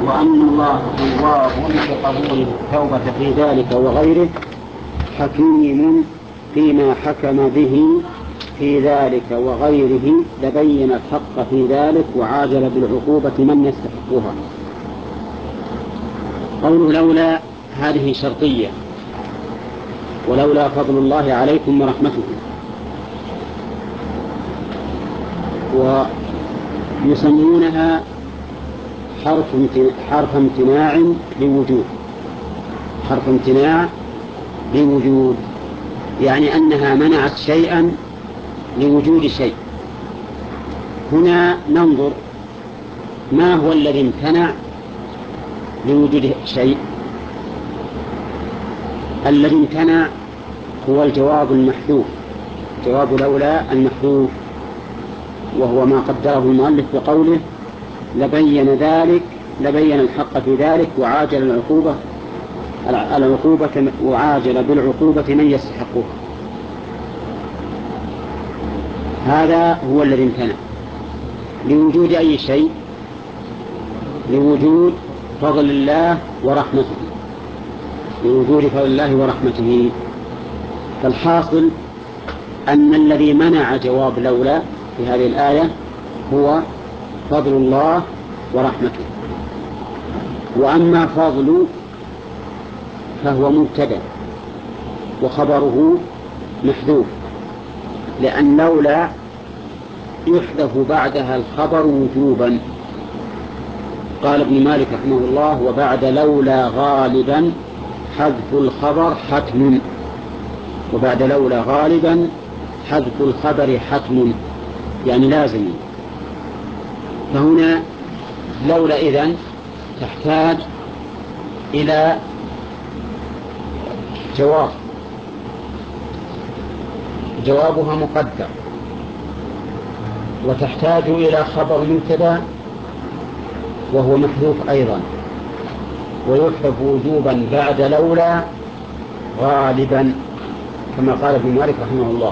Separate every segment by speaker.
Speaker 1: وأن الله تواب بقبول التوبة في ذلك وغيره، حكيم فيما حكم به في ذلك وغيره، لبين الحق في ذلك وعاجل بالعقوبة من يستحقها. قوله لولا هذه شرطية، ولولا فضل الله عليكم ورحمته، ويسمونها حرف امتناع لوجود، حرف امتناع لوجود، يعني أنها منعت شيئا لوجود شيء. هنا ننظر ما هو الذي امتنع لوجود شيء. الذي امتنع هو الجواب المحذوف، جواب لولا المحذوف، وهو ما قدره المؤلف بقوله لبين الحق في ذلك وعاجل العقوبة وعاجل بالعقوبة من يستحقها. هذا هو الذي امتنع لوجود أي شيء، لوجود فضل الله ورحمته، لوجود فضل الله ورحمته. فالحاصل أن الذي منع جواب لولا في هذه الآية هو فضل الله ورحمته. وأما فضل فهو مبتدأ وخبره محذوف، لأن لولا يحذف بعدها الخبر وجوبا. قال ابن مالك رحمه الله وبعد لولا غالبا حذف الخبر حتم، وبعد لولا غالبا حذف الخبر حتم، يعني لازم. فهنا لولا إذن تحتاج إلى جواب، جوابها مقدر، وتحتاج إلى خبر مبتدأ وهو محذوف أيضا، ويحذف وجوبا بعد لولا غالبا كما قال ابن مالك رحمه الله.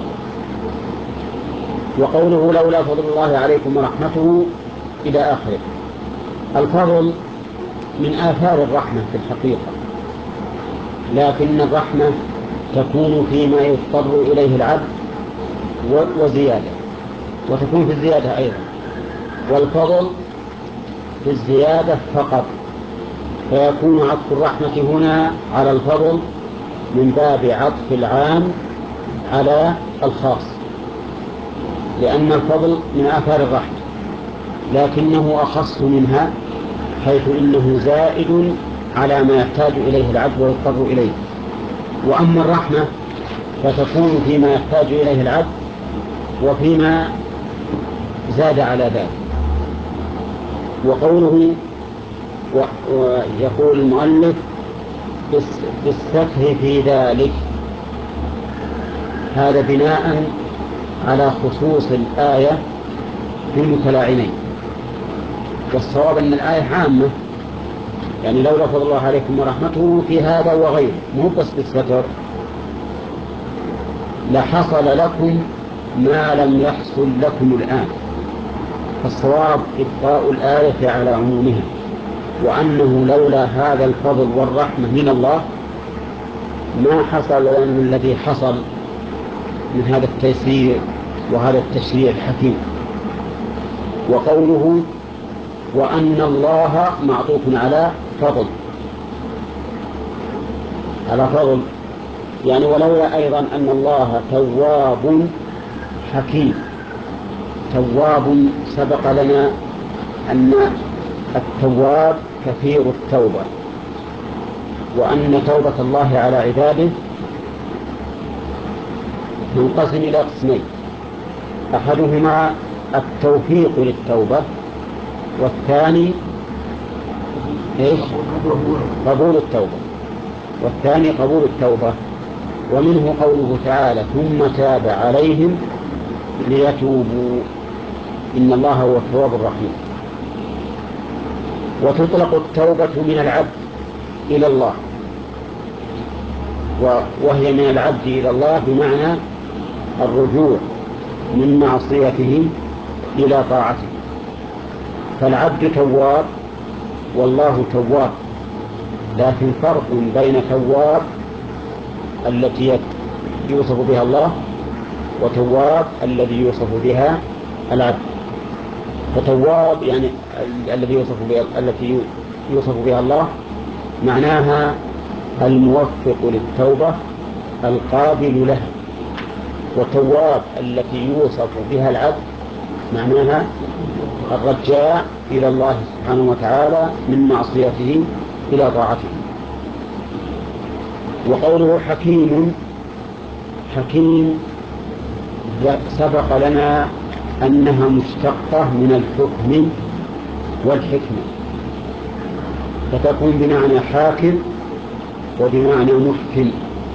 Speaker 1: وقوله لولا فضل الله عليكم ورحمته إلى آخره. الفضل من آثار الرحمة في الحقيقة، لكن الرحمة تكون فيما يضطر إليه العبد وزيادة، وتكون في الزيادة أيضا، والفضل في الزيادة فقط، فيكون عطف الرحمة هنا على الفضل من باب عطف العام على الخاص، لأن الفضل من آثار الرحمة لكنه أخص منها، حيث إنه زائد على ما يحتاج إليه العبد ويضطر إليه. وأما الرحمة فتكون فيما يحتاج إليه العبد وفيما زاد على ذلك. وقوله ويقول المؤلف بالستر في ذلك، هذا بناء على خصوص الآية في المتلاعنين، والصواب أن الآية عامة، يعني لولا فضل الله عليكم ورحمته في هذا وغيره، مو بس بالستر، لحصل لكم ما لم يحصل لكم الآن. فالصواب إبقاء الآية على عمومها، وأنه لولا هذا الفضل والرحمة من الله ما حصل لنا الذي حصل من هذا التيسير وهذا التشريع الحكيم. وقوله وأن الله معطوف على فضل، على فضل، يعني ولولا أيضا أن الله تواب حكيم. تواب سبق لنا أن التواب كثير التوبة، وأن توبة الله على عباده تنقسم إلى قسمين، أحدهما التوفيق للتوبة، والثاني قبول التوبة، والثاني قبول التوبة. ومنه قوله تعالى ثم تاب عليهم ليتوبوا إن الله هو التواب الرحيم. وتطلق التوبة من العبد إلى الله، وهي من العبد إلى الله بمعنى الرجوع من معصيته إلى طاعته. فالعبد تواب والله تواب، لكن فرق بين تواب التي يوصف بها الله وتواب الذي يوصف بها العبد. فتواب يعني التي يوصف بها الله معناها الموفق للتوبة القابل لها، وتواب التي يوصف بها العبد معناها الرجاء إلى الله سبحانه وتعالى من معصيته إلى طاعته. وقوله حكيم، حكيم سبق لنا أنها مشتقة من الحكم والحكمة، فتكون بمعنى حاكم وبمعنى محكم.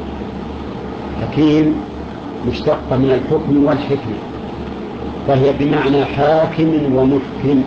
Speaker 1: حكيم مشتقة من الحكم والحكمة، فهي بمعنى حاكم ومحكم.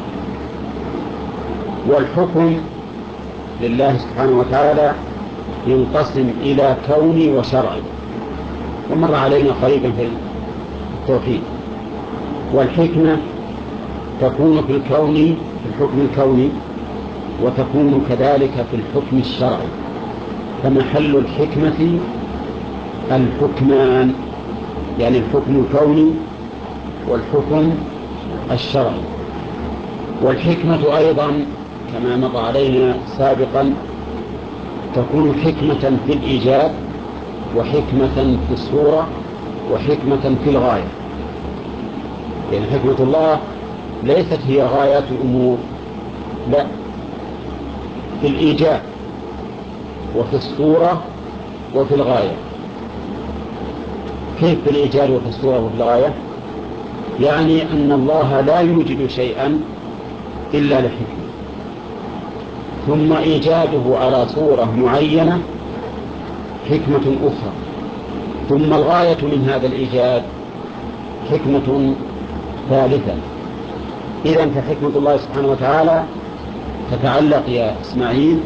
Speaker 1: والحكم لله سبحانه وتعالى ينقسم إلى كوني وشرعي، ومر علينا قريبا في التوحيد. والحكمة تكون في الكون، في الحكم الكوني، وتكون كذلك في الحكم الشرعي، فمحل الحكمة الحكمان، يعني الحكم الكوني والحكم الشرعي. والحكمة أيضا كما مضى علينا سابقا تكون حكمة في الإيجاب، وحكمة في الصورة، وحكمة في الغاية. يعني حكمة الله ليست هي غايات الأمور، لا، في الإيجاب وفي الصورة وفي الغاية. كيف في الإيجاد وفي الصورة وفي الغاية؟ يعني أن الله لا يوجد شيئا إلا لحكمة، ثم إيجاده على صورة معينة حكمة أخرى، ثم الغاية من هذا الإيجاد حكمة ثالثة. إذن فحكمة الله سبحانه وتعالى تتعلق يا إسماعيل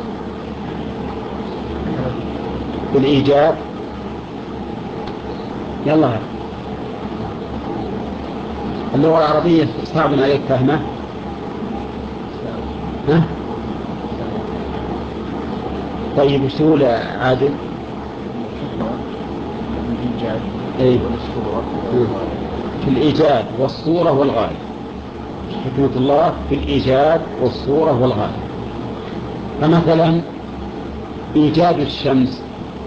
Speaker 1: بالإيجاد. يلا، اللغة العربية صعب عليك فهمه؟ ها؟ طيب وش تقول عادل؟ في الإيجاد والصورة والغاية. حكمة الله في الإيجاد والصورة والغاية. فمثلا إيجاد الشمس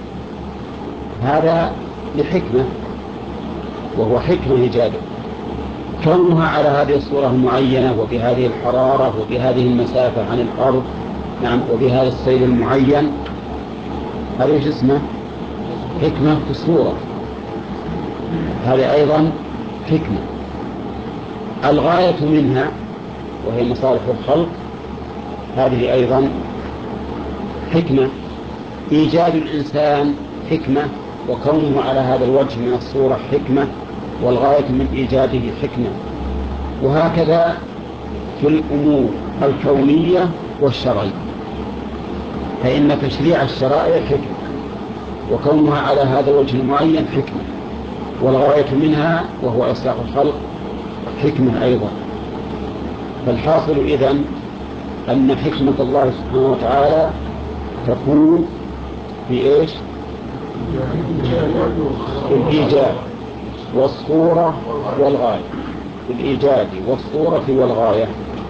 Speaker 1: هذا لحكمة، وهو حكمة إيجاده، كونها على هذه الصورة المعينة وبهذه الحرارة وبهذه المسافة عن الأرض، نعم، وبهذا السير المعين، هذا ايش اسمه؟ حكمة في الصورة، هذه أيضا حكمة. الغاية منها وهي مصالح الخلق، هذه أيضا حكمة. إيجاد الإنسان حكمة، وكونه على هذا الوجه من الصورة حكمة، والغاية من إيجاده حكمة. وهكذا في الأمور الكونية والشرعية، فإن تشريع الشرائع حكمة، وكونها على هذا الوجه المعين حكمة، والغاية منها وهو إصلاح الخلق حكمة أيضا. فالحاصل إذن أن حكمة الله سبحانه وتعالى تكون في إيش؟ في الإيجاد والصورة والغاية، في الإيجاد والصورة والغاية.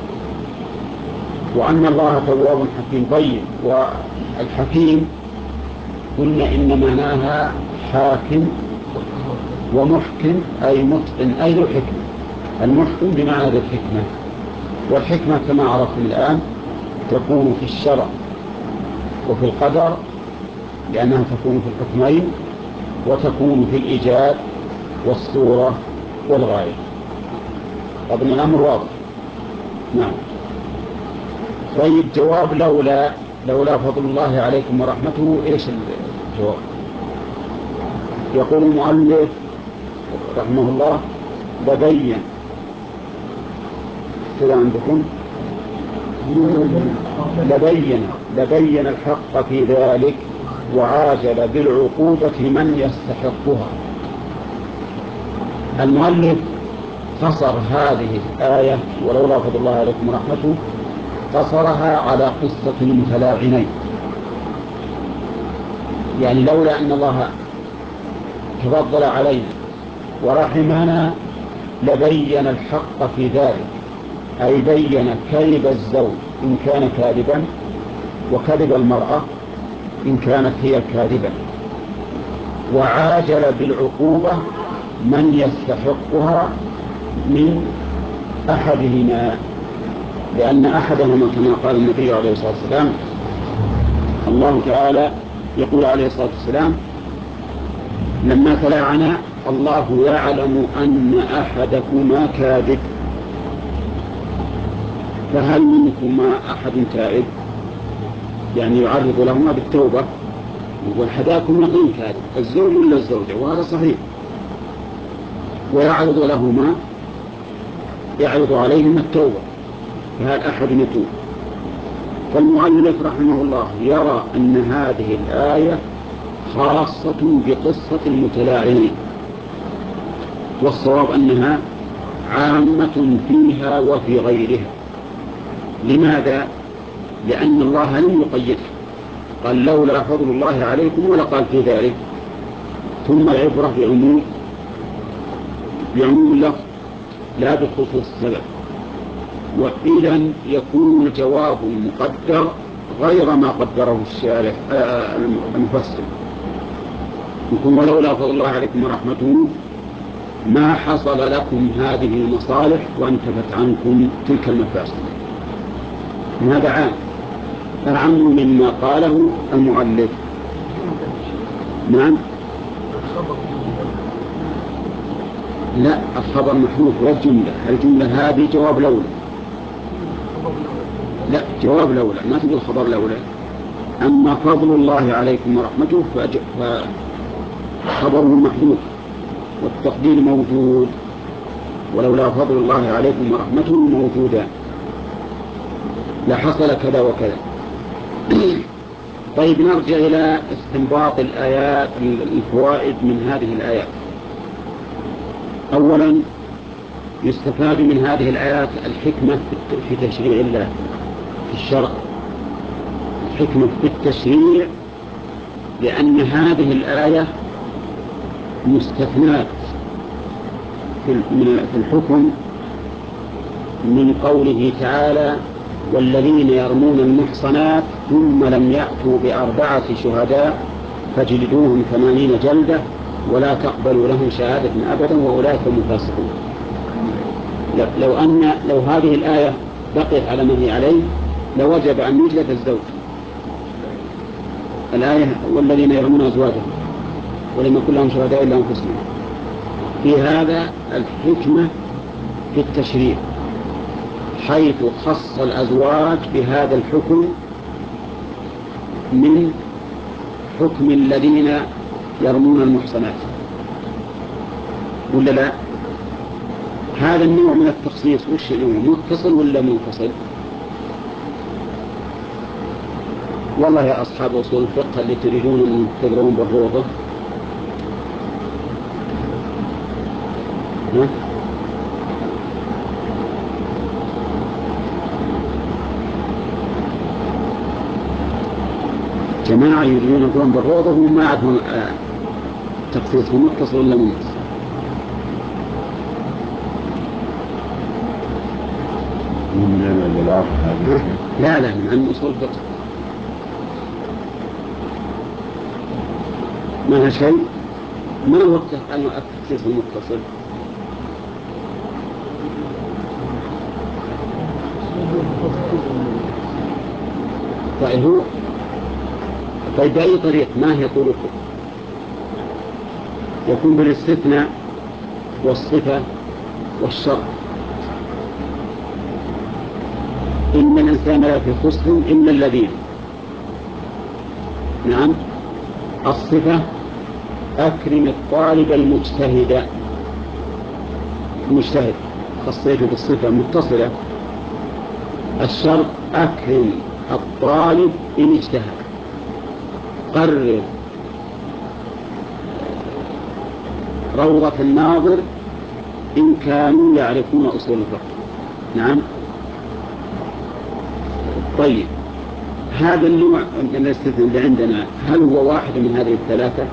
Speaker 1: وأن الله تواب حكيم. طيب، والحكيم قلنا إن معناها حاكم ومحكم، أي متقن، أي ذو حكمة. المحكم بمعنى ذو الحكمة. والحكمة كما عرفتم الآن تكون في الشرع وفي القدر، لأنها تكون في الحكمين، وتكون في الإيجاد والصورة والغاية. أظن الأمر واضح. نعم. طيب، جواب لولا فضل الله عليكم ورحمته، إيش الجواب؟ يقول المؤلف رحمه الله: كذا عندكم لبين الحق في ذلك، وعاجل بالعقوبة من يستحقها. المؤلف قصر هذه الآية ولولا فضل الله عليكم ورحمته اقتصرها على قصة المتلاعنين. يعني لولا أن الله تفضل علينا ورحمنا لبين الحق في ذلك، أي بين كذب الزوج إن كان كاذبا وكذب المرأة إن كانت هي كاذبة، وعاجل بالعقوبة من يستحقها من أحدهما، لأن أحدهما كما قال النبي عليه الصلاة والسلام، الله تعالى يقول عليه الصلاة والسلام لما تلاعنا: الله يعلم أن أحدكما كاذب فهل منكما أحد تائب؟ يعني يعرض لهما بالتوبة، والحداكم يقين كاذب الزوج ولا الزوجة، وهذا صحيح، ويعرض لهما يعرض عليهما التوبة، فهل أحد يتوب؟ فالمؤلف رحمه الله يرى أن هذه الآية خاصة بقصة المتلاعنين، والصواب أنها عامة فيها وفي غيرها. لماذا؟ لأن الله لم يقيدها، قال لولا فضل الله عليكم، ولا قال في ذلك. ثم العبرة بعموم اللفظ لا بخصوص السبب، وإذا يكون الجواب المقدر غير ما قدره الشارح المفسر، يكون ولولا فضل الله عليكم ورحمته ما حصل لكم هذه المصالح وانتفت عنكم تلك المفاسد. هذا عام أعم مما قاله المؤلف. نعم، لا، الخبر محذوف والجملة، الجملة هذه جواب لولا، لا جواب لولا، ما تقول خبر لولا. أما فضل الله عليكم ورحمته فخبره محذوف والتقدير موجود، ولولا فضل الله عليكم ورحمته موجودان لحصل كذا وكذا. طيب نرجع إلى استنباط الآيات، الفوائد من هذه الآيات. أولا يستفاد من هذه الآيات الحكمة في تشريع الله في الشرع، الحكمة في التشريع، لأن هذه الآية مستثنات في الحكم من قوله تعالى: والذين يرمون المحصنات ثم لم يأتوا بأربعة شهداء فاجلدوهم 80 جلدة ولا تقبلوا لهم شهادة أبدا وأولئك هم الفاسقون. لو هذه الآية بقيت على ما هي عليه لوجب أن يجلد الزوج. الآية: والذين يرمون أزواجهم ولم يكن لهم شهداء إلا أنفسهم. في هذا الحكمة في التشريع، حيث خص الأزواج بهذا الحكم من حكم الذين يرمون المحصنات، ولا لا؟ هذا النوع من التخصيص وش نوع، متصل ولا منفصل؟ والله يا أصحاب أصول الفقه اللي تريدون أن تقرؤون بالروضة، جماعة يريدون يقرؤون بالروضة وما يعرفون تخصيص متصل ولا منفصل. لا من علم أصول الفقه ما شيء. ما هو التخصيص المتصل؟ طيب بأي طريق؟ ما هي طرقه؟ يكون بالاستثناء والصفة والشرط. إن الإنسان لا في خسر إلا الذين. نعم. الصفة: أكرم الطالب المجتهد، خصيته بالصفة متصلة. الشرط: أكرم الطالب إن اجتهد، قرر روضة الناظر إن كانوا يعرفون أصول الفقه. نعم. طيب، هذا النوع من الاستثناء اللي عندنا هل هو واحد من هذه الثلاثة؟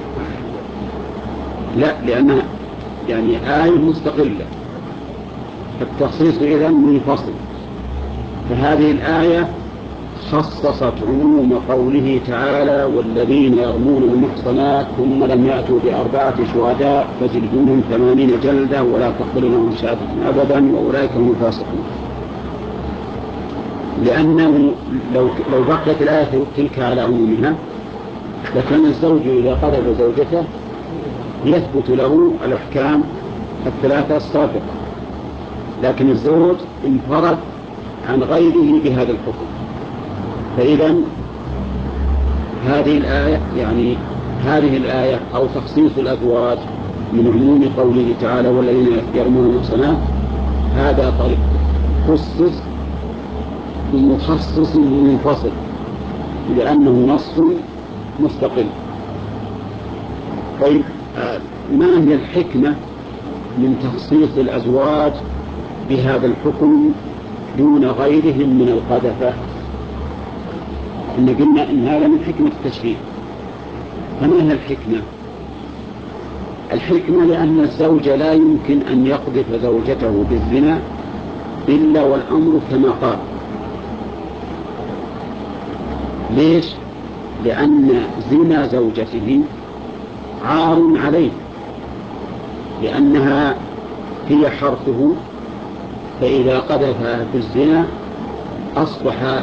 Speaker 1: لا، لأنها يعني آية مستقلة، التخصيص إذن منفصل. فهذه الآية خصصت عموم قوله تعالى: والذين يرمون المحصنات ثم لم يأتوا بأربعة شهداء فجلدوهم 80 جلدة ولا تقبلوا لهم شهادة أبدا وأولئك هم الفاسقون. لأنه لو بقيت الآية تلك على عمومها لكان الزوج إذا قذف زوجته يثبت له الأحكام الثلاثة السابقة، لكن الزوج انفرد عن غيره بهذا الحكم. فإذا هذه الآية أو تخصيص الأزواج من عموم قوله تعالى: والذين يرمون المحصنات، هذا طريق خصص بمخصص منفصل لأنه نص مستقل. طيب، ما هي الحكمة من تخصيص الأزواج بهذا الحكم دون غيرهم من القذفة؟ إن قلنا إن هذا من حكمة التشريع. فما هي الحكمة؟ الحكمة لأن الزوج لا يمكن أن يقذف زوجته بالزنا إلا والأمر كما قال. ليش؟ لأن زنا زوجته عار عليه، لأنها هي حرثه، فإذا قذفها بالزنا أصبح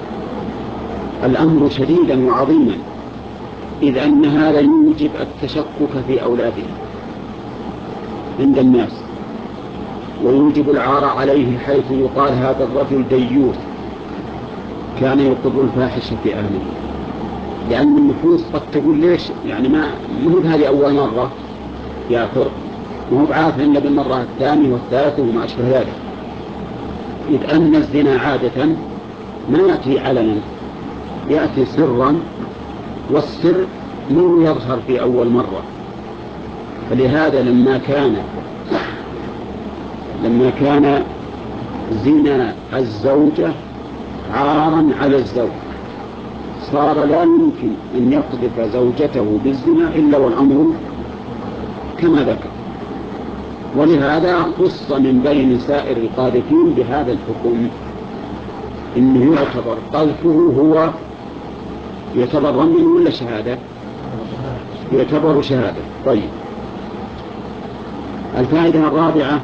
Speaker 1: الأمر شديدا وعظيما، إذ أن هذا يوجب التشكك في أولادها عند الناس، ويوجب العار عليه، حيث يقال: هذا الرجل ديوث كان يقر الفاحشة في أهله. لأن النفوس قد تقول: ليش يعني ما هو هذه أول مرة يأثر، وهو بعاث إلا بالمرة الثانية والثالثة وما أشبه ذلك، إذ أن الزنا عادة ما يأتي علنا، يأتي سرا، والسر مو يظهر في أول مرة. فلهذا لما كان زنا الزوجة عارا على الزوج، صار لا يمكن أن يقذف زوجته بالزنا إلا والأمر كما ذكر. ولهذا خص من بين سائر القاذفين بهذا الحكم، إنه يعتبر قذفه هو يعتبر رمي ولا شهادة؟ يعتبر شهادة. طيب، الفائدة الرابعة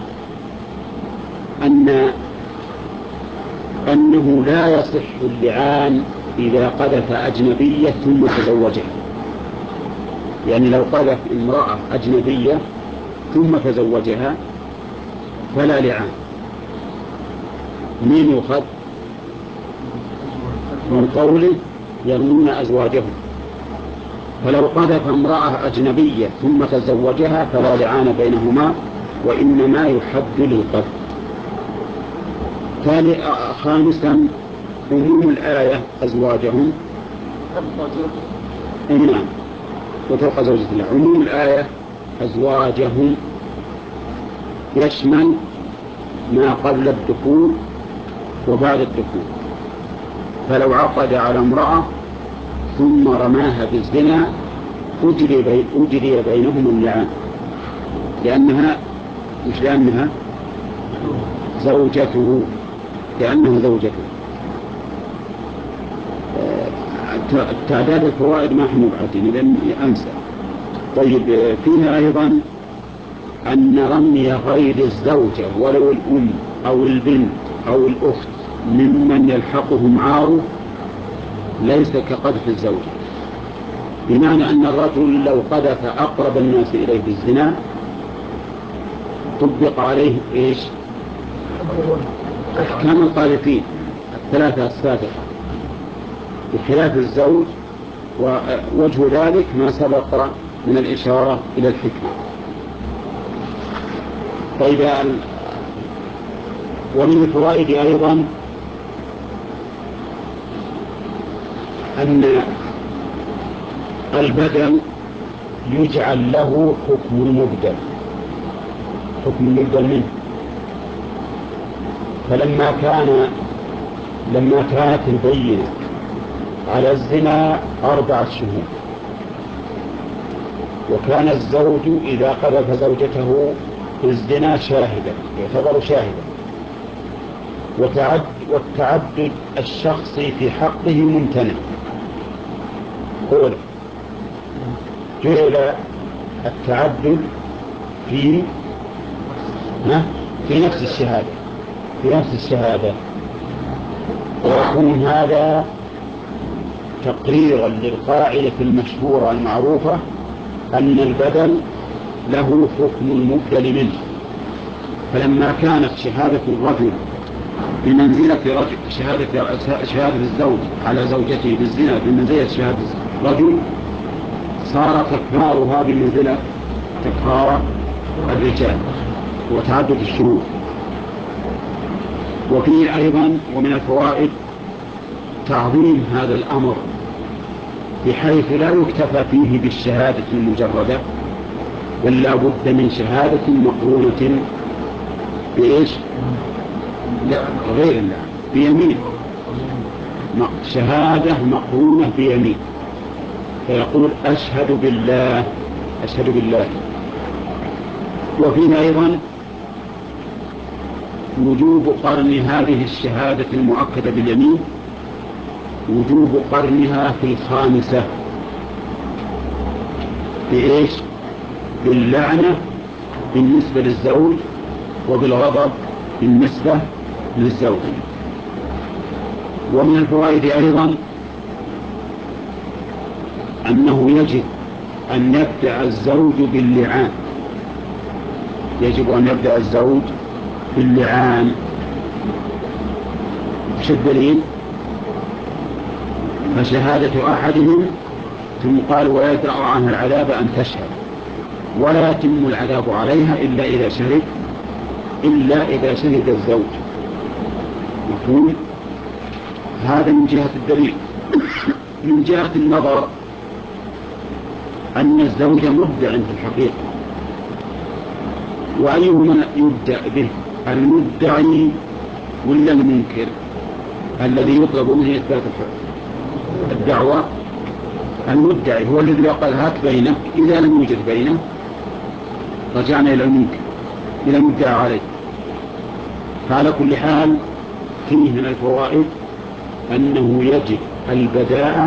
Speaker 1: أنه لا يصح اللعان إذا قذف أجنبية ثم تزوجها. يعني لو قذف امرأة أجنبية ثم تزوجها فلا لعان. من يؤخذ؟ من قوله: يرمون أزواجهم. فلو قذف امرأة أجنبية ثم تزوجها فلا لعان بينهما، وإنما يحد للقذف. خامسا، عموم الآية أزواجهم. نعم، وفوق زوجة الله. عموم الآية أزواجهم يشمل ما قبل الدخول وبعد الدخول. فلو عقد على امرأة ثم رماها بالزنا أجري بينهم اللعان، لأنها زوجته، لأنها زوجته. تعداد الفوائد ما احنا مبعثين لأن أنسى. طيب، فيها أيضا أن رمي غير الزوجة ولو الأم أو البنت أو الأخت ممن يلحقهم عار ليس كقذف الزوجة، بمعنى أن الرجل لو قذف أقرب الناس إليه بالزنا طبق عليه إيش؟ أحكام القاذفين الثلاثة السابقة، بخلاف الزوج. ووجه ذلك ما سبق من الإشارة إلى الحكمة. طيب، ومن الفوائد أيضا أن البدل يجعل له حكم المبدل منه. فلما كان لما كانت البينة على الزنا 4 شهور، وكان الزوج إذا قذف زوجته في الزنا شاهدا يعتبر شاهدا، والتعدد الشخصي في حقه ممتنع، جعل التعدد في نفس الشهادة، ويكون هذا تقريرا للقاعدة المشهورة المعروفة أن البدل له حكم المبدل منه. فلما كانت شهادة الرجل بمنزلة شهادة الزوج على زوجته بالزنا بمنزلة شهادة الرجل، صار تكرارها بمنزلة تكرار الرجال وتعدد الشهود. وفيه أيضا ومن الفوائد تعظيم هذا الأمر، بحيث لا يكتفى فيه بالشهادة المجردة، بل لا بد من شهادة مقرونة بإيش؟ لا غير الله، بيمين، شهادة مقرونة بيمين، فيقول أشهد بالله أشهد بالله. وفيه أيضا وجوب قرن هذه الشهادة المؤكدة باليمين، وجوب قرنها في الخامسة بإيش؟ باللعنة بالنسبة للزوج، وبالغضب بالنسبة للزوج. ومن الفوائد أيضا أنه يجب أن يبدأ الزوج باللعان، يجب أن يبدأ الزوج باللعان. وش الدليل؟ فشهادة أحدهم ثم قال ويدرأ عنها العذاب أن تشهد، ولا يتم العذاب عليها إلا إذا شهد الزوج. يكون هذا من جهة الدليل. من جهة النظر أن الزوج مبدع في الحقيقة، وأيهما يبدأ به، المدعي ولا المنكر الذي يطلب منه إثبات الدعوة؟ المدعي هو الذي قال هات بينه، إذا لم يوجد بينه رجعنا إلى المنكر، إلى المدعى عليه. فعلى كل حال فيه من الفوائد أنه يجب البداءة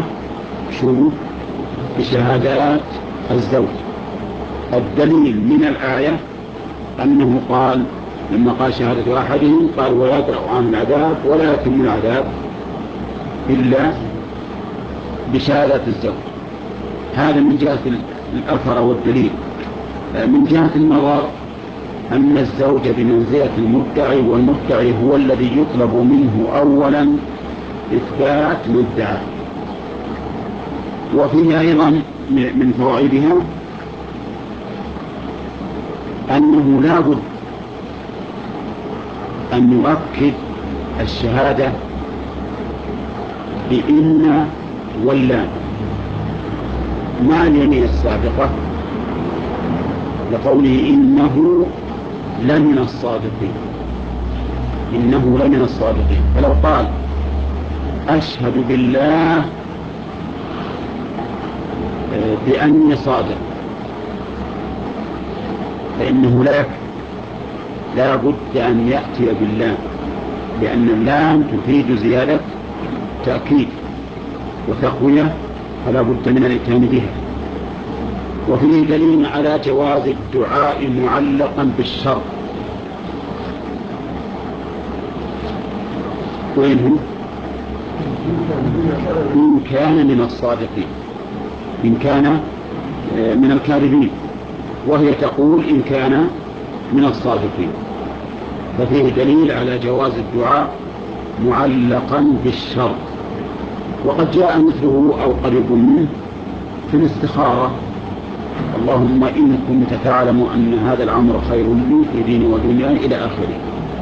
Speaker 1: بشهادات الزوج. الدليل من الآية أنه قال لما قال شهادة أحدهم قال ويدرأ عن العذاب ولا يتم العذاب إلا بشهادة الزوج. هذا من جهة الأثر والدليل. من جهة النظر أن الزوج بمنزلة المدعي، والمدعي هو الذي يطلب منه أولا إثبات مدعى. وفيه أيضا من فوائدها أنه لا بد أن يؤكد الشهادة بإن واللام مع اليمين السابقة، لقوله إنه لمن الصادقين، إنه لمن الصادقين. فلو قال أشهد بالله بأني صادق فإنه لا يكفي، لا بد أن يأتي باللام، لأن اللام تفيد زيادة تأكيد وتقوية، فلا بد من الإتيان بها. وفيه دليل على جواز الدعاء معلقا بالشرط. وينهم؟ إن كان من الصادقين، إن كان من الكاذبين، وهي تقول إن كان من الصادقين. ففيه دليل على جواز الدعاء معلقا بالشرط. وقد جاء مثله أو قريب منه في الاستخارة: اللهم إن كنت تعلم أن هذا الأمر خير لي في ديني ودنياي إلى آخره.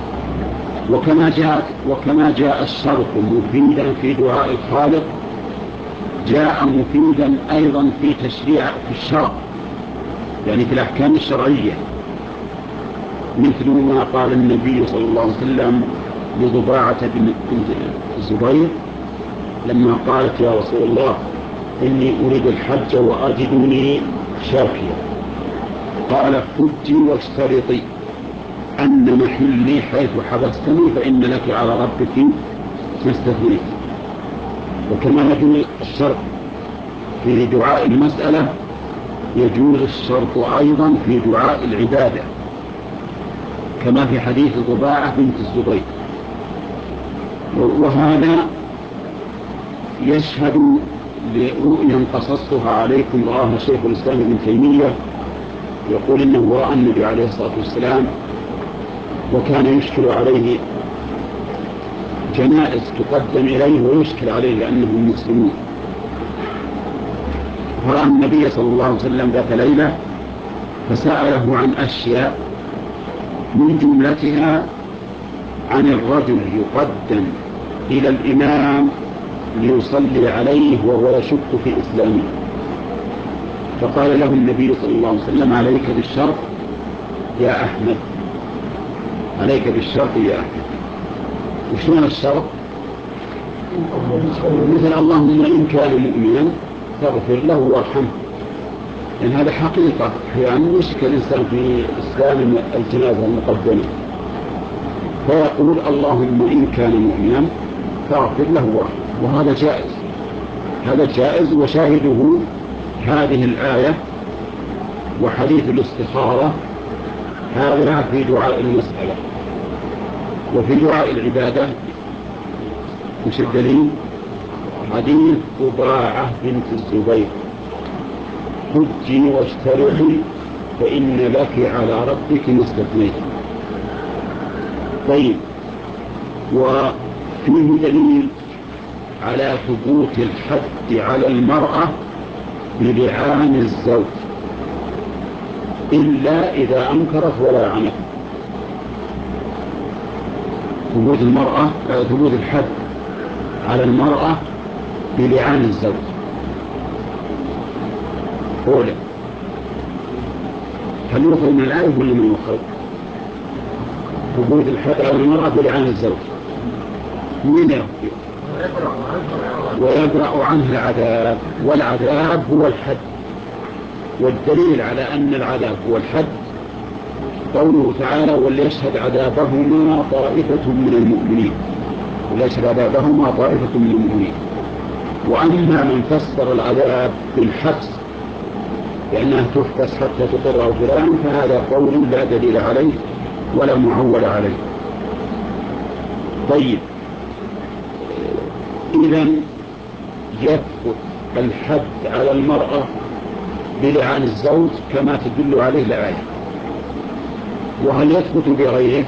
Speaker 1: وكما جاء الشرط مفيدا في دعاء الخالق، جاء مفيدا أيضا في تشريع في الشرع، يعني في الأحكام الشرعية، مثل ما قال النبي صلى الله عليه وسلم لضباعة بن الزبير لما قالت يا رسول الله إني أريد الحج وأجدني شاكيا، قال حجي واشترطي أن محلي حيث حبستني فإن لك على ربك ما استثنيت. وكما يجوز الشرط في دعاء المسألة يجوز الشرط أيضا في دعاء العبادة، كما في حديث ضباعة بنت الزبير. وهذا يشهد لرؤيا قصصتها عليكم رآها شيخ الإسلام ابن تيمية، يقول إنه رأى النبي عليه الصلاة والسلام وكان يشكل عليه جنائز تقدم إليه ويشكل عليه لأنهم مسلمون، فرأى النبي صلى الله عليه وسلم ذات ليلة فسأله عن أشياء من جملتها عن الرجل يقدم إلى الإمام ليصلي عليه وهو يشك في إسلامه، فقال له النبي صلى الله عليه وسلم عليك بالشرط يا أحمد، عليك بالشرط يا أحمد. وشون الشرط؟ مثل اللهم إن كان مؤمنا فاغفر له وارحمه، لأن هذا حقيقة أحيانا يشكل الإنسان في إسلام الجنازة المقدمة، فيقول اللهم إن كان مؤمنا فاغفر له وارحمه، وهذا جائز، هذا جائز. وشاهده هذه الآية وحديث الاستخارة، هذا في دعاء المسألة. وفي دعاء العبادة مش الدليل؟ حديث ضباعة بنت الزبير حجي واشترطي فإن لك على ربك ما استثنيت. طيب، وفيه دليل على ثبوت الحد على المرأة بلعان الزوج إلا إذا أنكرت ولا عنت. ثبوت الحد على المرأة بلعان الزوج. أولا، هل يخرج من الآية ولا من يخرج؟ ثبوت الحد على المرأة بلعان الزوج من يخرج ويدرأ عنه العذاب، والعذاب هو الحد. والدليل على أن العذاب هو الحد قوله تعالى وليشهد عذابهما طائفة من المؤمنين، وليشهد عذابهما طائفة من المؤمنين. وأما من فسر العذاب بالحبس لأنها تحبس حتى تقر فلان فهذا قول لا دليل عليه ولا معول عليه. طيب، إذن يثبت الحد على المرأة بلعان الزوج كما تدل عليه الآية. وهل يثبت بغيره؟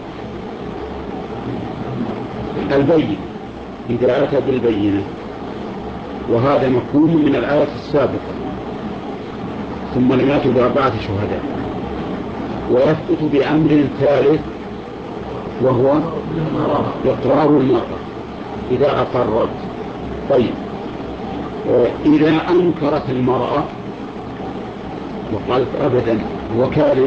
Speaker 1: البين إذا أتى بالبينة، وهذا مفهوم من الآية السابقة ثم لم يأتوا بأربعة شهداء. ويثبت بأمر ثالث وهو إقرار المرأة إذا أقرت. طيب، إذا أنكرت المرأة وقالت أبدا هو كاذب،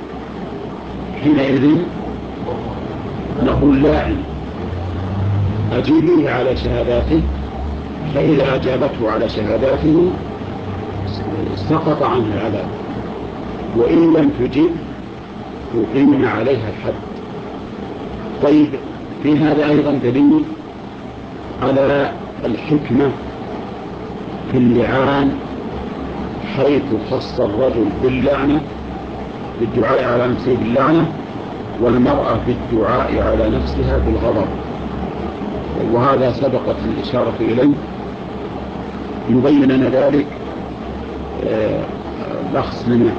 Speaker 1: حينئذ نقول لاعن أجيبه على شهاداته، فإذا أجابته على شهاداته سقط عنه العذاب، وإن لم تجب يقيم عليها الحد. طيب، في هذا أيضا دليل على الحكمة في اللعان، حيث خص الرجل باللعنة بالدعاء على نفسه باللعنة والمرأة بالدعاء على نفسها بالغضب. وهذا سبقت الإشارة إليه. يبين لنا ذلك الأخ سليمان.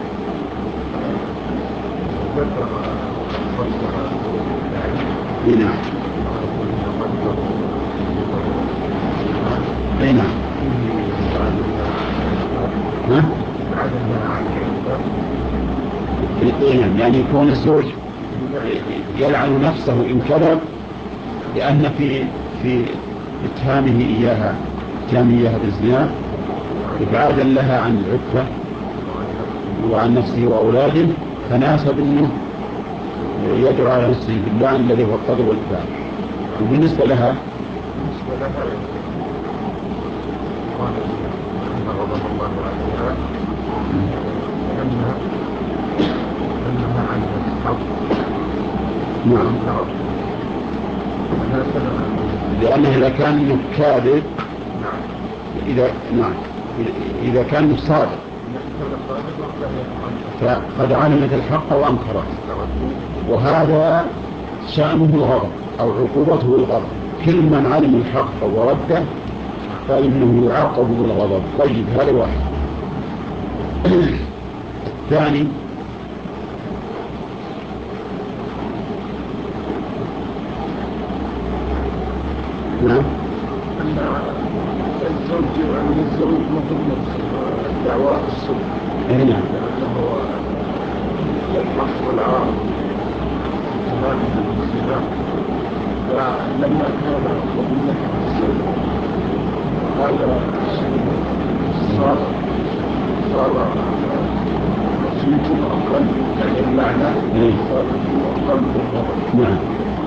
Speaker 1: نعم، نعم، يعني يكون الزوج يلعن نفسه إن كذب، لأن في اتهامه إياها بالزنا إبعادا لها عن العفة وعن نفسه وأولاده، فناسب أنه يدعو على نفسه باللعن الذي هو القدر والإبعاد. وبالنسبة لها
Speaker 2: ولها قال أن غضب الله عليها لأنها عجزت الحق.
Speaker 1: نعم. لأنه إذا كان كاذب إذا كان صادق فقد علمت الحق وأنكره، وهذا شأنه الغضب أو عقوبته الغضب. كل من علم الحق ورده فإنه يعاقب بالغضب. طيب، هذا واحد. الثاني نعم
Speaker 2: الزوج مطلوب دعوات السوء.
Speaker 1: نعم.
Speaker 2: هو الحق والعار فلما كان مطلوب السوء هذا صار فيكم أقل يعني المعنى صار فيكم أقل بالغضب.
Speaker 1: نعم.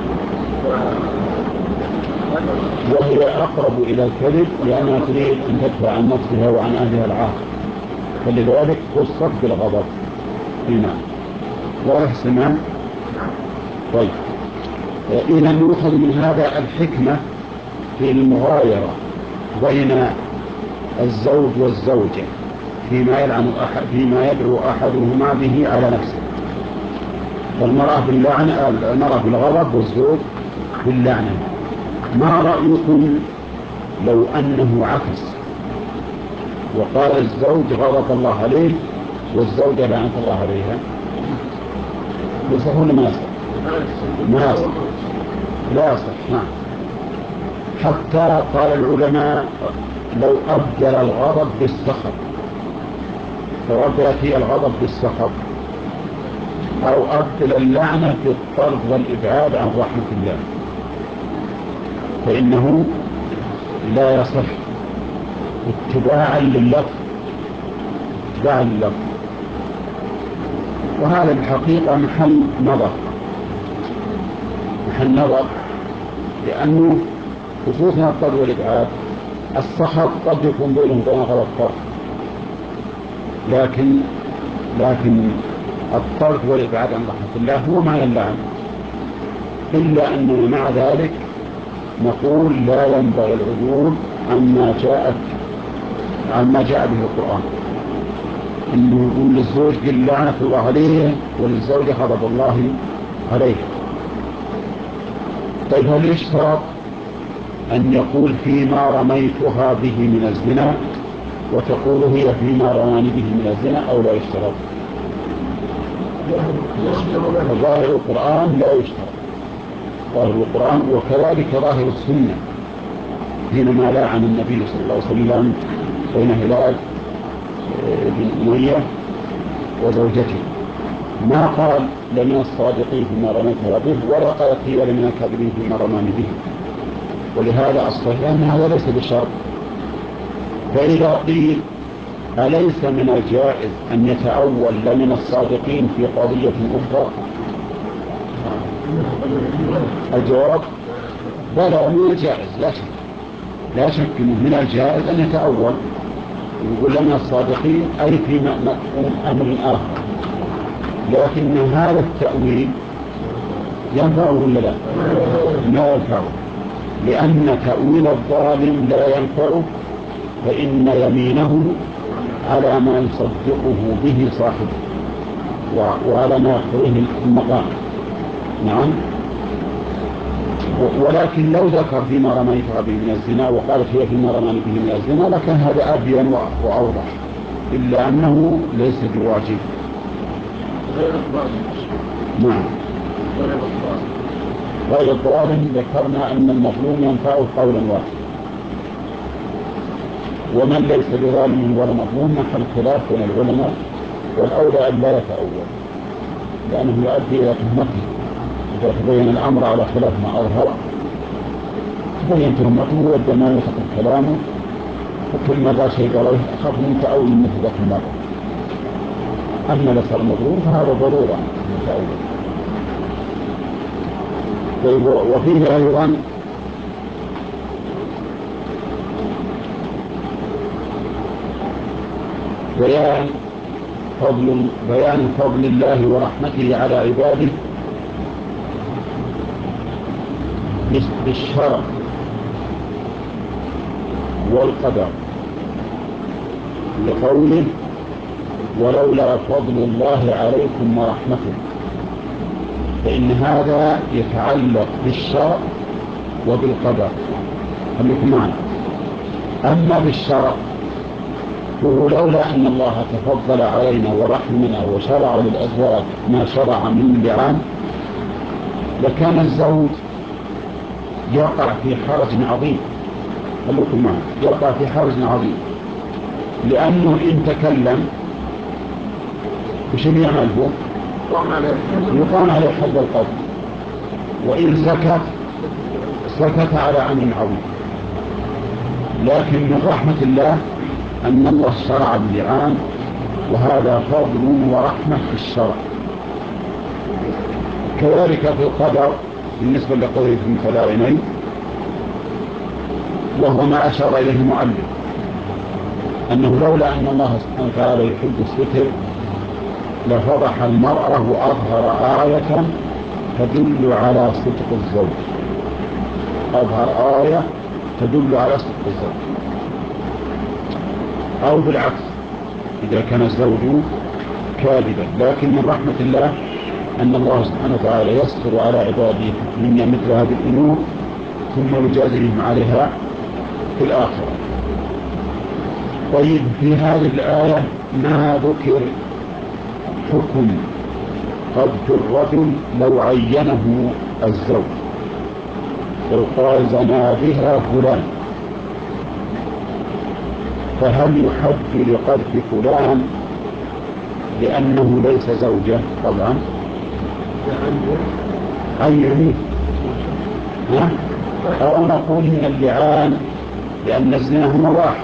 Speaker 1: وهي أقرب إلى الكذب لأنها تريد أن تدفع عن نفسها وعن أهلها العار، فلذلك خصت بالغضب. نعم. واضح سمعان؟ طيب، إذا نؤخذ من هذا الحكمة في المغايرة بين الزوج والزوجة فيما يدعو أحدهما به على نفسه. فالمرأة باللعنة، المرأة بالغضب، والزوج باللعنة. ما رأيكم لو أنه عكس وقال الزوج غضب الله عليه والزوجة لعنة الله عليها؟ يصح ولا ما يصح؟ ما يصح، لا يصح. نعم. حتى قال العلماء لو أبدل الغضب بالسخط، لو أبدل فيه الغضب بالسخط، أو أبدل اللعنة بالطرد والإبعاد عن رحمة الله، فإنه لا يصح اتباعا لللفظ. وهذا الحقيقة محل نظر، لأنه خصوصا الطرد والإبعاد، السخط قد يكون بينهم وبين غضب فرق، لكن الطرد والإبعاد عن رحمة الله هو معنى اللعن. إلا أننا مع ذلك نقول لا ينبغي العدول عما جاء به القرآن، إنه يقول للزوج قل لعنة الله عليه وللزوجة غضب الله عليه. طيب، هل يشترط أن يقول فيما رميتها به من الزنا وتقول هي فيما رماني به من الزنا، أو لا يشترط؟ ظاهر القرآن لا يشترط، ظاهر القرآن وكذلك ظاهر السنة حينما لعن النبي صلى الله عليه وسلم بين هلال بن أمية وزوجته، ما قال لمن الصادقين فيما رميتها به، ولا قال قيل لمن الكاذبين فيما رماني به. ولهذا الصحيح أن هذا ليس بشرط. فإذا قيل أليس من الجائز أن يتأول لمن الصادقين في قضية أخرى؟ الجواب بلى، من الجائز لا شك أنه من الجائز أن يتأول، يقول لنا الصادقين أي في أمر آخر، لكن هذا التأويل ينفع ولا لا؟ ما ينفع، لأن تأويل الظالم لا ينفعه، فإن يمينه على ما يصدقه به صاحبه وعلى ما يقتضيه المقام. نعم. ولكن لو ذكر فيما رميتها به من الزنا وقالت هي فيما رماني به من الزنا لكان هذا أبين وأوضح، إلا أنه ليس بواجب. نعم. غير الظالم ذكرنا أن المظلوم ينفعه قولا واحدا، ومن ليس بظالم ولا مظلوم محل خلاف بين العلماء، والأولى أن لا يتأول لأنه يؤدي إلى تهمته. إذا تبين الأمر على خلاف ما أظهر تبين تهمته وربما يثق كلامه، وكل ما لا شيء عليه أخاف من تأول مثل ذاك المرة. أما ليس المظلوم فهذا ضرورة التأول. وفيه أيضا بيان فضل الله ورحمته على عباده بالشرع والقدر، لقوله ولولا فضل الله عليكم ورحمته، فإن هذا يتعلق بالشرع وبالقدر. خليكم معنا. أما بالشرع لولا أن الله تفضل علينا ورحمنا وشرع للأزواج ما شرع من اللعان لكان الزوج يقع في حرج عظيم. خليكم معنا. يقع في حرج عظيم، لأنه إن تكلم وش يعمل هو؟ يقام عليه حد القذف، وإن سكت على أمر عظيم. لكن من رحمة الله أن الله شرع اللعان، وهذا فضل ورحمة في الشرع. كذلك في القدر بالنسبة لقوله في المتلاعنين، وهو ما أشار إليه المؤلف أنه لولا أن الله سبحانه وتعالى يحب الستر لفضح المرأة وأظهر آية تدل على صدق الزوج. أظهر آية تدل على صدق الزوج، أو بالعكس إذا كان الزوج كاذبا. لكن من رحمة الله أن الله سبحانه وتعالى يستر على عباده من مثل هذه الأمور ثم يجازيهم عليها في الآخرة. طيب، في هذه الآية ما ذكر حكم قذف الرجل لو عينه الزوج، لو قال زنا بها فلان، فهل يحد لقذف فلان لأنه ليس زوجه؟ طبعا عينه، أو نقول من اللعان لأن الزنا هو واحد،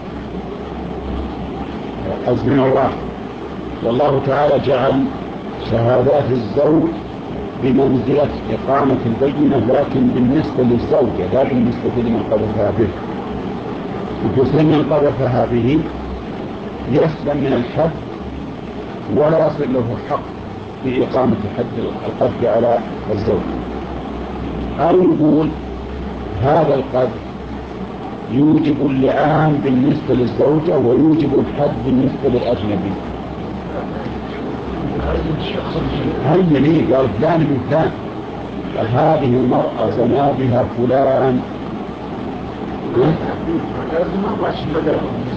Speaker 1: الزنا واحد، والله تعالى جعل شهادات الزوج بمنزلة إقامة البينة، لكن بالنسبة للزوجة لا بالنسبة لمن قذفها به. وكل من قذفها به يسلم من الحد ولا يصل له حق في إقامة حد القذف على الزوج. أو يقول هذا القذف يوجب اللعان بالنسبة للزوجة ويوجب الحد بالنسبة للأجنبي. هل لي قال فلان من فلان، هذه المرأة زنا بها فلان،
Speaker 2: لازم 24 بدل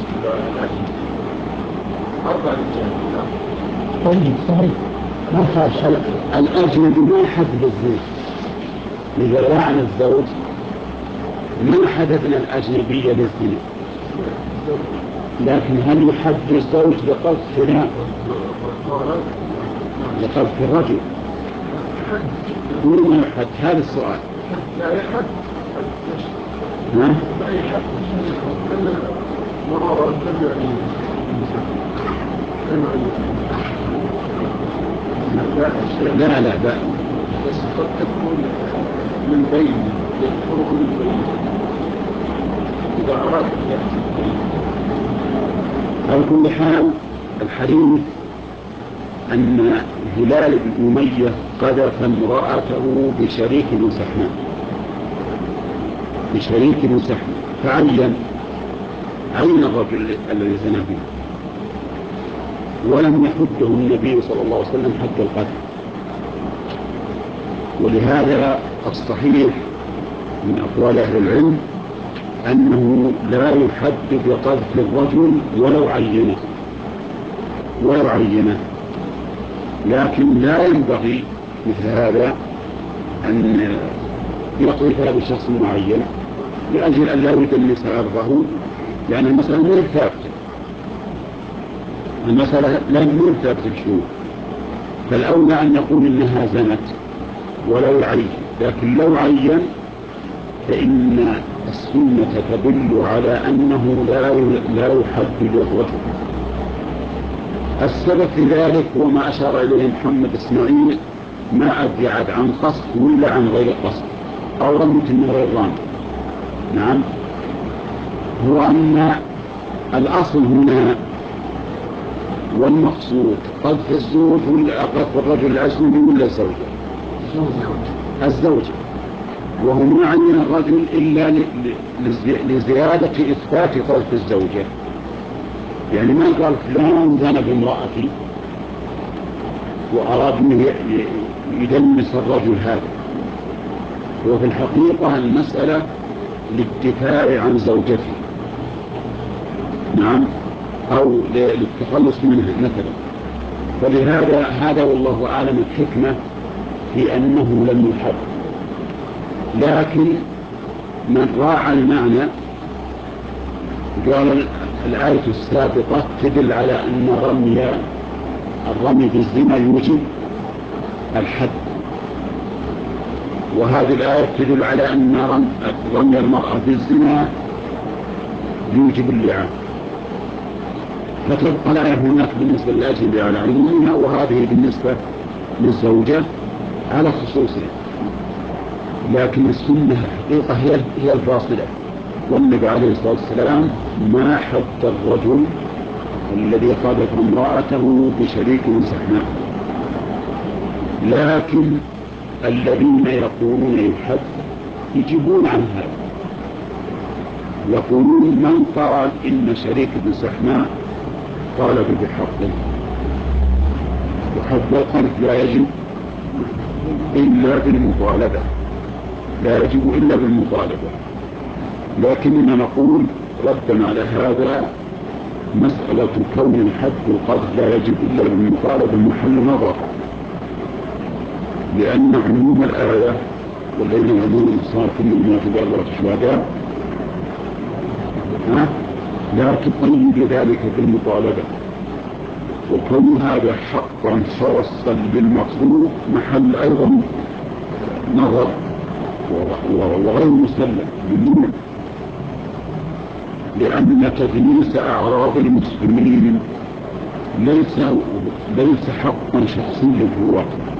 Speaker 2: أربع رجال.
Speaker 1: طيب صحيح، ما خالف. الأجنبي ما حدد الزوج، إذا لعن الزوج ما حددنا الأجنبية للزنا، لكن هل يحد الزوج لقذف فلان لقذف الرجل؟ ما يحد؟ هذا السؤال.
Speaker 2: لا يحد.
Speaker 1: ها؟
Speaker 2: لا يحد. مرارة النبي
Speaker 1: لا
Speaker 2: بس قد تكون من بين الفروق من بين إذا أراد
Speaker 1: على كل حال الحديث أن هلال بن أمية قذف امرأته بشريك سحمة فعين الرجل الذي زنى به، ولم يحده النبي صلى الله عليه وسلم حد القذف. ولهذا الصحيح من أقوال أهل العلم أنه لا يحد بقذف الرجل ولو عينه، لكن لا ينبغي مثل هذا أن يقذفها بشخص معين لأجل أن لا يدنس عرضه، لأن المسألة غير ثابتة، المسألة لم ثابتة الشروط، فالأولى أن يقول إنها زنت ولو عين، لكن لو عين فإن السنة تدل على أنه لا يحد للرجل. السبب في ذلك هو ما أشار إليه محمد إسماعيل، ما أدري عن قصد ولا عن غير قصد أو رمت من غير رمت. نعم، هو أن الأصل هنا
Speaker 2: والمقصود قذف الزوج ولا قذف الرجل الأجنبي ولا الزوجة؟ الزوجة. وهو ما عين الرجل إلا لزيادة إثبات قذف الزوجة، يعني ما قال فلان زنى بامرأتي وأراد أن يدنس الرجل هذا، وفي الحقيقة المسألة للدفاع عن زوجته، نعم، أو للتخلص منها مثلا. فلهذا هذا والله أعلم الحكمة في أنه لم يحب. لكن من راعى المعنى قال الآية السابقة تدل على أن الرمي بالزنا يوجب الحد، وهذه الآية تدل على أن رمي المرأة بالزنا يوجب اللعان، فتبقى الآية هناك بالنسبة للأجنبي على عمومها، وهذه بالنسبة للزوجة على خصوصها. لكن السنة الحقيقة هي الفاصلة، والنبي عليه الصلاة والسلام ما حد الرجل الذي قذف امرأته بشريك سحناء. لكن الذين يقولون يحد يجيبون عن هذا، يقولون من قال إن شريك سحناء طالب بحقه، وحد القذف لا يجب إلا بالمطالبة، لا يجب إلا بالمطالبة. لكننا نقول ردا على هذا مسألة كون الحد القذف لا يجب إلا بالمطالبة محل نظر، لأن عموم الآية والذين يعملون الإنصار كل ما تبرر شهداء لا تقيد ذلك بالمطالبة، وكون هذا حقا خاصا بالمقصود محل أيضا نظر وغير مسلم بالدين، لأن تدنيس أعراض المسلمين ليس حقا شخصيا هو،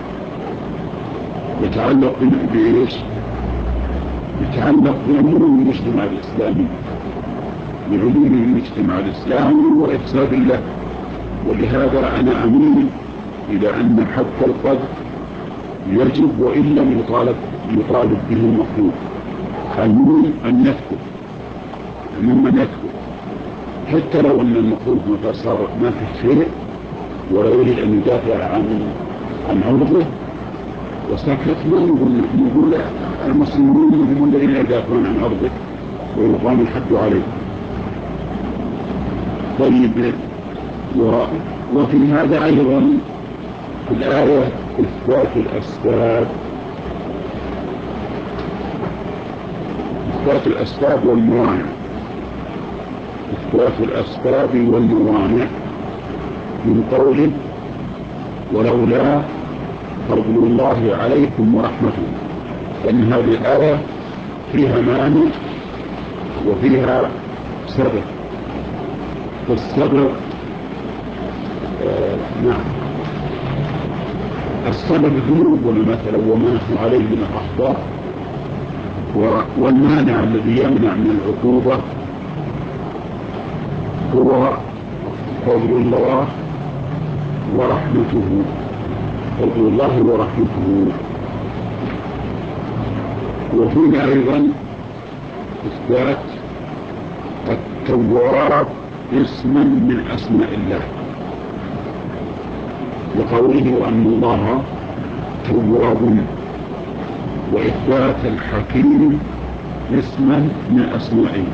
Speaker 2: يتعلق بإيش؟ يتعلق بعموم المجتمع الإسلامي، بعموم المجتمع الإسلامي وإفساد الله. ولهذا أنا أميل إلى أن حق القذف يجب وإن لم يطالب به المخلوق. المهم أن نكتب، المهم أن نكتب حتى لو أن المخلوق ما في شيء ولا يريد أن يدافع عن عرضه وسكت، ما نقول المسلمون هم الذين يدافعون عن عرضه ويقام الحد عليه. طيب، وفي هذا أيضا الآية إثبات الأسباب والموانع، إثبات الأسباب والموانع من قوله ولولا فضل الله عليكم ورحمته، أن هذه الآية فيها مانع وفيها سبب. فالسبب نعم، السبب ذنوبنا مثلا وما نحن عليه من الأخطاء، والمانع الذي يمنع من العقوبة هو فضل الله ورحمته، فضل الله ورحمته. وفينا أيضا إثبات التواب اسما من أسماء الله، وقوله أن الله تواب، وإثبات الحكيم اسما من أسمائه.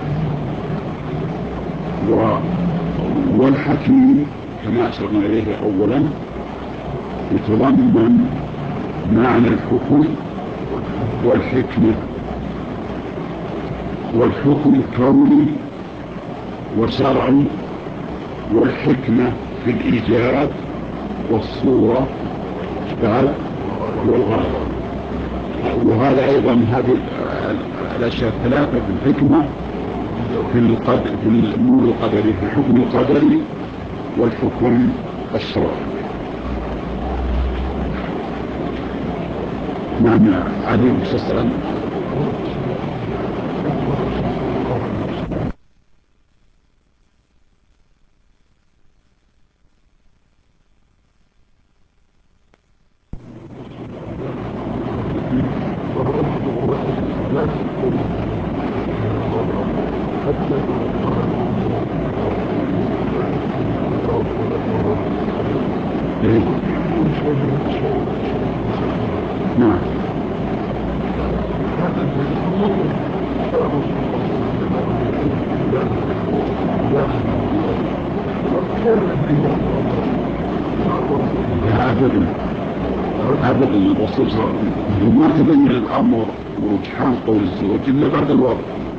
Speaker 2: والحكيم كما أشرنا إليه أولا يتضمن معنى الحكم والحكمة، والحكم كوني وشرعي، والحكمة في الإيجاد والصورة والغاية. وهذا أيضا هذه الأشياء الثلاثة في الحكمة في الأمور القدرية، في الحكم القدري والحكم الشرعي. نعم عليه السلام. إيه؟ نعم. أبدا الرسول صلى الله عليه وسلم ما تبين الأمر ورجحان قول الزوج إلا بعد الوضع.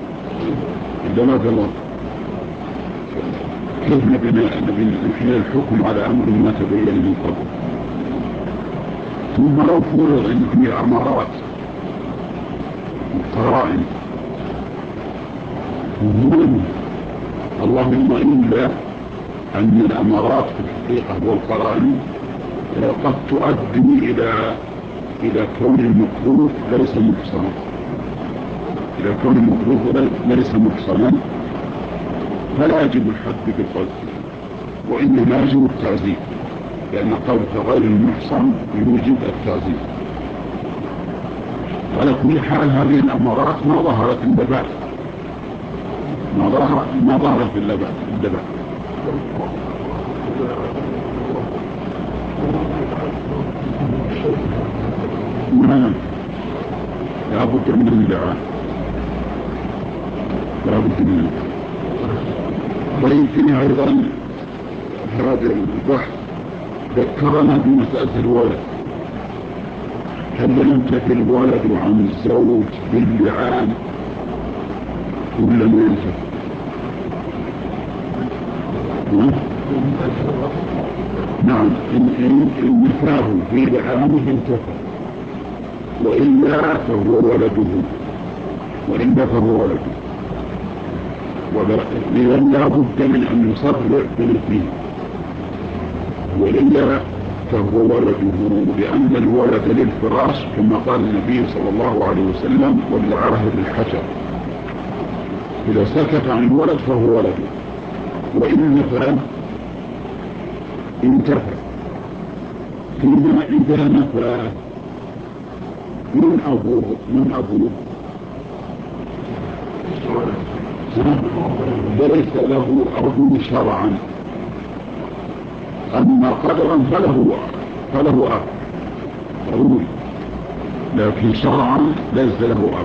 Speaker 2: كيف نبني الحكم على أمر ما تبين من قبل؟ ثم لو فرض أن هي أمارات وقرائن اللهم إلا أن الأمارات في الحقيقة والقرائن قد تؤدي إلى كون المكروه ليس محصنا. إذا كون المكروه ليس محصنا فلا يجب الحد بالقذف، وإنما يجب التعزير، لأن قذف غير المحصن يوجب التعزير. على كل حال هذه الأمارات ما ظهرت إلا بعد، ما ظهرت إلا بعد. نعم، لا بد من الدعاء، لا بد منه. ويمكن أيضا هذا البحث ذكرنا بمسألة الولد. هل ينتفي الولد عن الزوج باللعان ولا ما ينتفي؟ نعم، إن نفاه في لعانه ينتفي، وإلا فهو ولده، إذا لا بد من أن يصرح بنفيه، وإلا فهو ولده، لأن الولد للفراش كما قال النبي صلى الله عليه وسلم والعهد بالحجر. إذا سكت عن الولد فهو ولده، وإن نفى انتفى. فيما إذا نفى من أبوه ليس له أب شرعا، أما قدرا فله أب ضروري، لكن شرعا ليس له أب.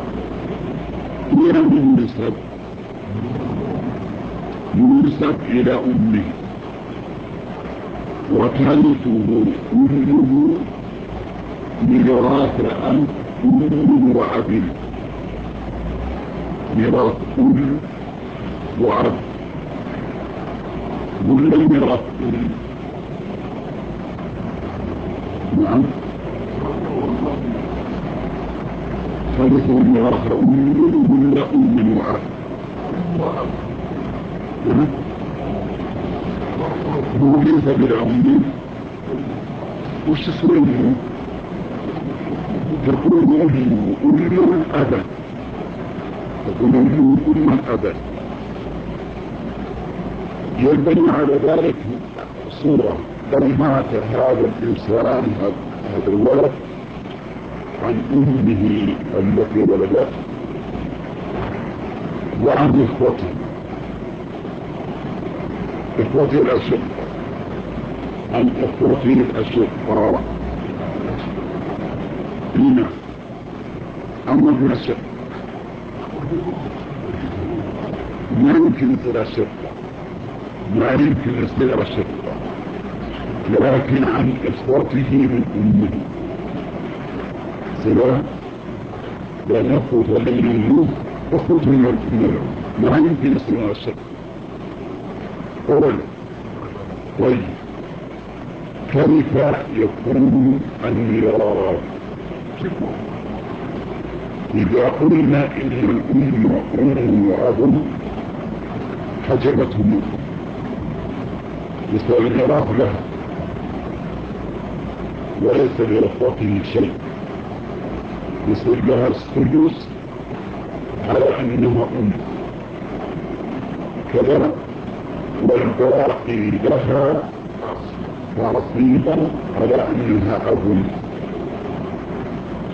Speaker 2: ينسب إلى أمه، وترثه أمه ميراث أم وأب، ميراث أم وأب ولا ميراث أم. نعم، ترثه ميراث أم ولا أم وأب. هو ينسب إلى أمه، وش تصير أمه؟ تكون أم أبا، تكون أم أبا. يبني على ذلك صورة لو مات هذا الإنسان، هذا الولد، عن أمه التي ولدته وعن إخوته الأشقاء، عن إخوته الأشقاء هنا أمر من الشق، ما يمكن يصير الشق، ما يمكن يصير الشق، لكن عن إخوته من أمه سواء لأن أخوته من أمه أخوته من أمه ما يمكن يصير الشق. طيب كيف يكون الميراث؟ إذا قلنا إن الأم أم وأب حجبتهم يسأل الميراث لها وليس لإخوته شيء، يصير لها السدس على أنها أم كذا، والباقي لها تعصيبا على أنها أب،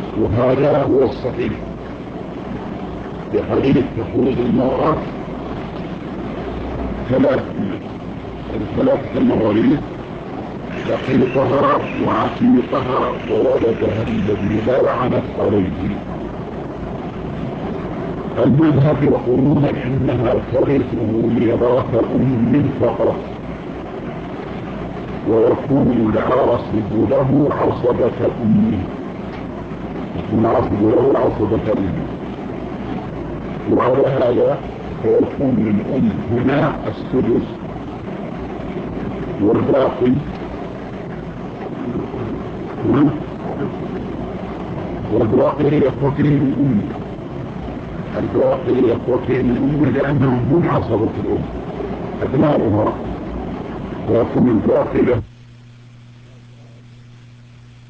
Speaker 2: وهذا هو الصحيح. بحديث تخرج المرأة ثلاثة مواريث: شقيقها وعقيقها وولدها الذي لا لعنت عليه. المذهب يقولون إنها ترثه ميراث أم فقط، ويكون العاصب له عصبة أمه، وعلى هذا فيكون للأم هنا السدس، والباقي هي اخوتين الأم. الباقي هي اخوتين الأم لأنهم هم عصبة الأم أبناؤها، ويكون الباقي له